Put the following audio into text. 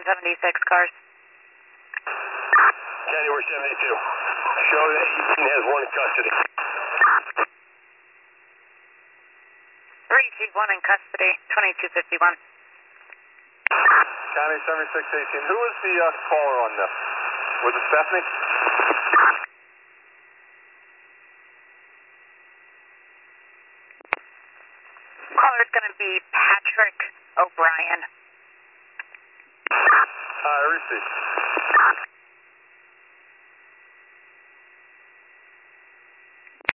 76 cars. County, we're 72. Show that Eaton has one in custody. 3G1 in custody, 2251. County 7618. Who was the caller on this? Was it Stephanie? Caller's going to be Patrick O'Brien. Receive.